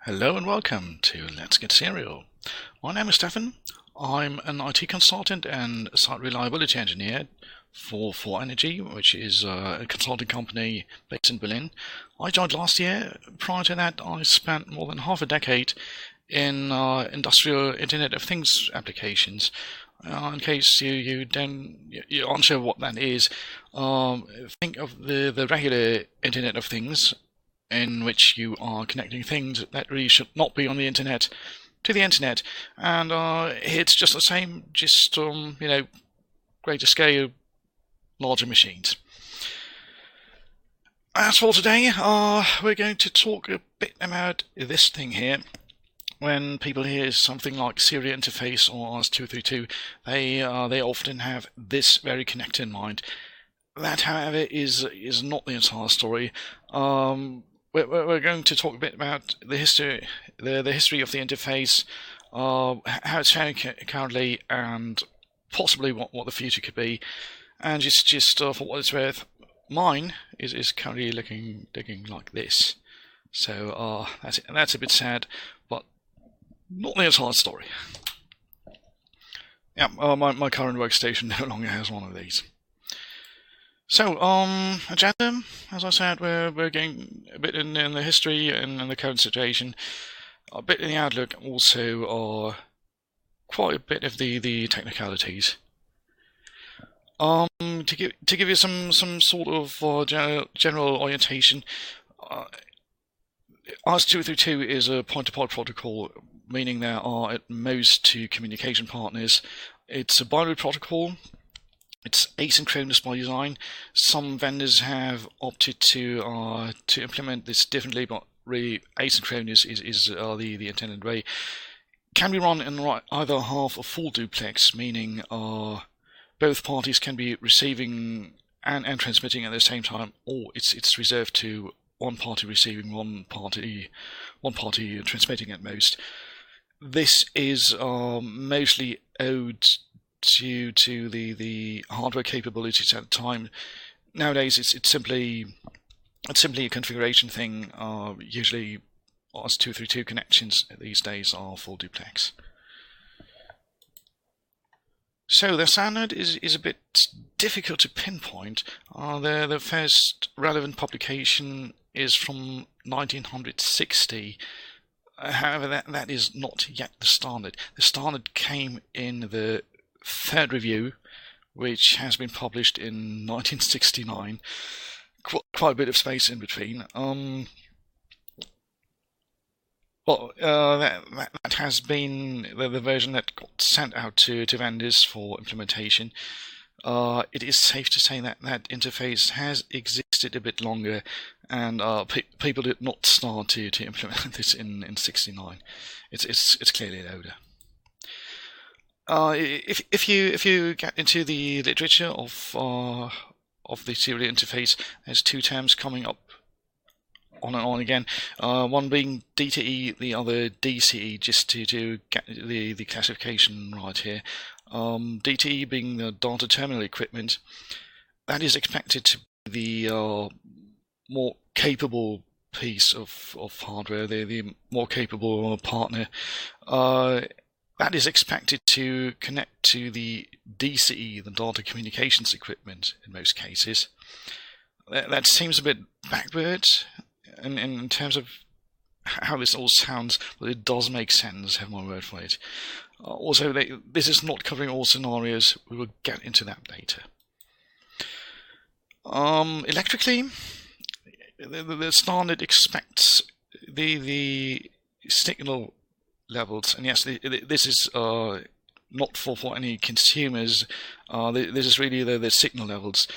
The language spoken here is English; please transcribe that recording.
Hello and welcome to Let's Get Serial. My name is Stefan. I'm an IT consultant and site reliability engineer for Energy, which is a consulting company based in Berlin. I joined last year. Prior to that, I spent more than half a decade in industrial Internet of Things applications. In case you aren't sure what that is, think of the regular Internet of Things, in which you are connecting things that really should not be on the internet to the internet, and it's just the same, just greater scale, larger machines. As for today, we're going to talk a bit about this thing here. When people hear something like Serial Interface or RS-232, they often have this very connector in mind. That, however, is not the entire story. We're going to talk a bit about the history, the history of the interface, how it's faring currently, and possibly what the future could be. And just for what it's worth, mine is currently looking like this. So that's a bit sad, but not the entire story. Yeah, my current workstation no longer has one of these. So, agenda, as I said, we're going a bit in the history and in the current situation, a bit in the outlook, also quite a bit of the technicalities. To give you some sort of general orientation, RS-232 is a point-to-point protocol, meaning there are at most two communication partners. It's a binary protocol. It's asynchronous by design. Some vendors have opted to implement this differently, but really asynchronous is the intended way. Can be run in either half or full duplex, meaning both parties can be receiving and transmitting at the same time, or it's reserved to one party receiving, one party transmitting at most. This is mostly owed to the hardware capabilities at the time. Nowadays, it's simply a configuration thing. Usually, RS-232 connections these days are full duplex. So the standard is a bit difficult to pinpoint. The first relevant publication is from 1960. However, that is not yet the standard. The standard came in the third review, which has been published in 1969. Quite a bit of space in between. That has been the version that got sent out to vendors for implementation. It is safe to say that interface has existed a bit longer, and people did not start to implement this in '69. It's clearly older. If you get into the literature of the serial interface, there's two terms coming up on and on again. One being DTE, the other DCE, just to get the classification right here. DTE being the data terminal equipment, that is expected to be the more capable piece of hardware, the more capable partner. That is expected to connect to the DCE, the data communications equipment, in most cases. That seems a bit backward in terms of how this all sounds, but it does make sense, have my word for it. Also, this is not covering all scenarios. We will get into that later. Electrically, the standard expects the signal levels, and yes, this is not for any consumers. This is really the signal levels.